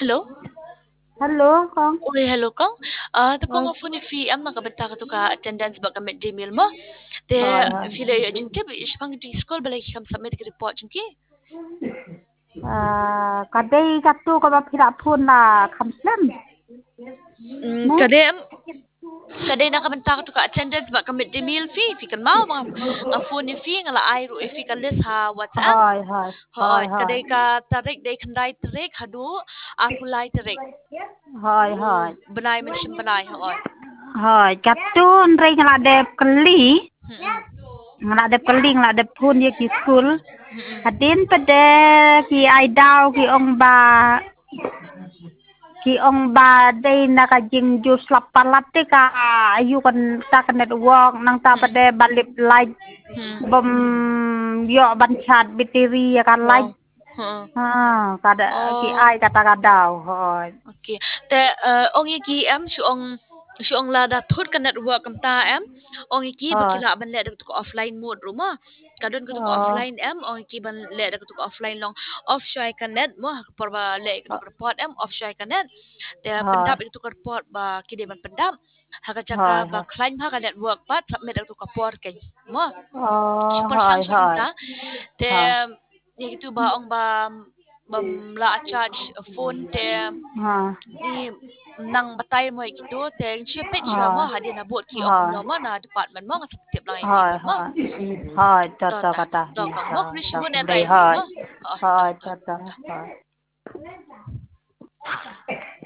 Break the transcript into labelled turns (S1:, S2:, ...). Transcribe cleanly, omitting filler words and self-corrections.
S1: hello.
S2: Hello, con.
S1: Uy, hello kang. Tapos
S2: Ơi,
S1: nga phone fi am nakabanta ka to ka attendance ba ka midday meal mo. Te
S2: rồi rồi.
S1: feel ay jinke bi ispang di school balay kam submit ka report jinke.
S2: Cái đây gặp tôi có phải là thôn là khăm lắm. Nè.
S1: Kade nakabanta ka to ka attendance ba ka midday meal fi kan mau nga phone ni fi nga la ai ru fi kan list ha WhatsApp.
S2: Rồi rồi.
S1: Hoy,
S2: Rồi rồi.
S1: kadai ka tarik day kandai tarik hadu aku lai tarik.
S2: Rồi rồi.
S1: Benai mention benai hoy.
S2: Rồi, gặp tôi đây là đẹp kali.
S1: Hmm.
S2: Là đẹp kali là đẹp thôn như cái school.
S1: Hmm.
S2: Hadin pada ki ai daw ki ông bà đây là cái jing jus lapalat ka ayu kan ta kan network nang ta pada balik light bom yo ban chat bitiri kan light
S1: Wow. Huh.
S2: kada ki
S1: Oh,
S2: ai kata kadau hoi
S1: okay. Te ong iki em su ong la da thut kan network kam ta em. Ong iki
S2: hoi
S1: bakila ban le da ko offline mode ruma. Kadon ko offline em ong iki ban le da ko offline long off shoy kan net mo porba le ko report em off shoy kan net. Te
S2: hoi
S1: pendap itu ko report ba kide ban pendap. Haka
S2: hoi
S1: chaka ba client ha kan network pa submit da ko report kan mo. Super
S2: hoi
S1: function
S2: hoi
S1: ta. Te
S2: hoi
S1: ya gitu ba ong ba la charge phone te
S2: hoi
S1: ni nang batay mo gitu te siya pet siya mo
S2: hoi
S1: hadi na bot ki ong
S2: hoi
S1: no mo na department mo nga tip lang
S2: hoi
S1: department mo
S2: hoi hoi cho
S1: to ta
S2: kata
S1: to kang mo krish mo na
S2: đây
S1: tay mo
S2: hoi
S1: mo to
S2: hoi
S1: to
S2: cho hoi